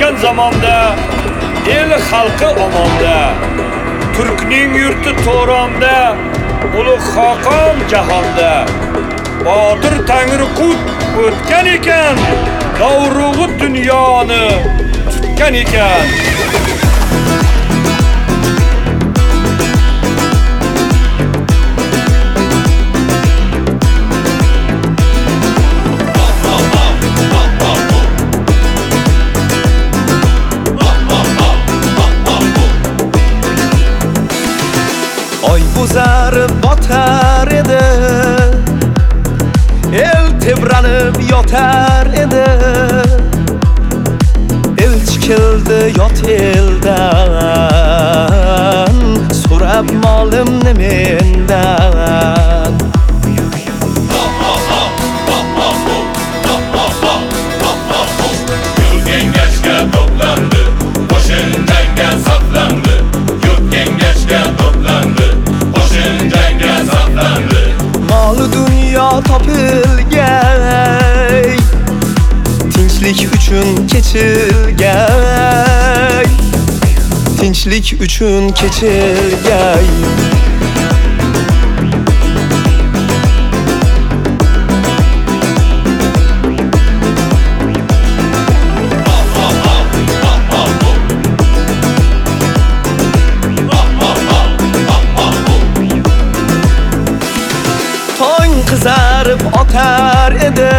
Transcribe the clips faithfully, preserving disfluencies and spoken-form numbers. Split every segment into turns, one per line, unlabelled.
o'tgan zamonda el xalqi omonda, Turkning yurti To'ronda, ulug' Xoqon jahonda. Botir Tangriqut o'tgan ekan, dovrug'i dunyoni tutgan ekan.
Oy bo'zarib botar edi, el tebranib yotar edi. Elchi keldi yot eldan, so'rab molimni mendan.
Yurt kengashga to'plandi, qo'shin jangga saflandi. Yurt kengashga to'plandi, qo'shin jangga saflandi.
Mol dunyo topilgay, tinchlik uchun kechilgay, tinchlik uchun kechilgay. Tong qizarib otar edi,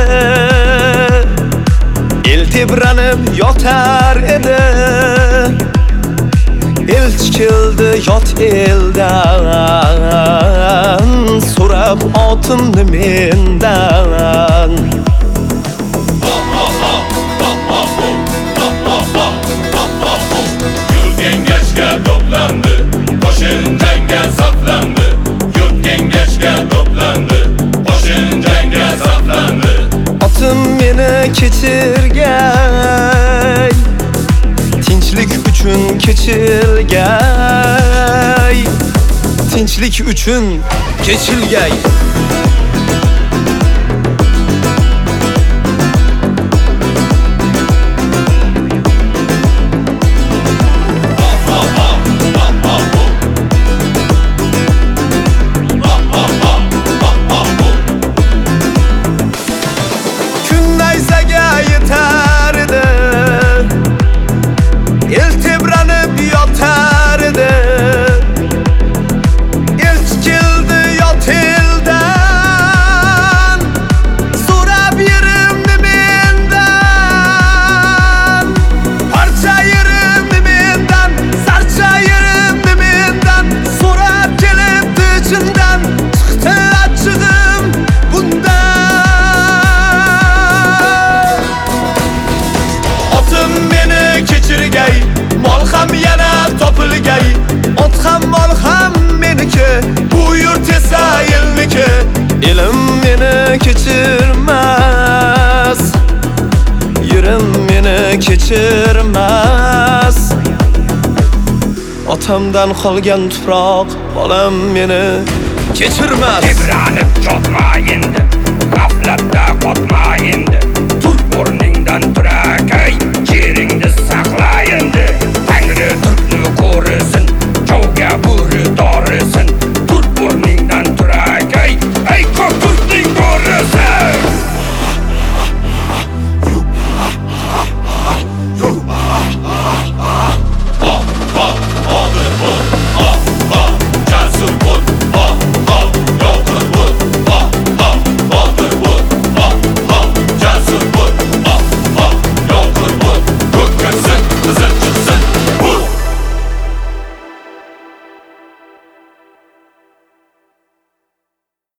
el tebranib yotar edi. Elchi keldi yot eldan, so'rab otimni mendan.
Yurt kengashga to'plandi, qo'shin jangga saflandi. Yurt kengashga to'plandi, qo'shin jangga saflandi.
Otim meni kechirgay, tinchlik uchun kechilgay, tinchlik uchun kechilgay. Kun nayzaga yetar edi, el tebranib yotar edi. Elchi keldi yot eldan, so'rab yerimni mendan. Parcha yerimni mendan, sarcha yerimni mendan. So'rab kelibdi ichimdan, chiqdi achchig'im bundan. Otim meni kechirgay, mol ham yana topilgay. Ot ham mol ham meniki, bu yurt esa elniki. Elim meni kechirmas, yerim meni kechirmas. Otamdan qolgan tuproq, bolam meni kechirmas.
Tebranib jotma endi, g'aflatda qotma endi. Tur o'rningdan tur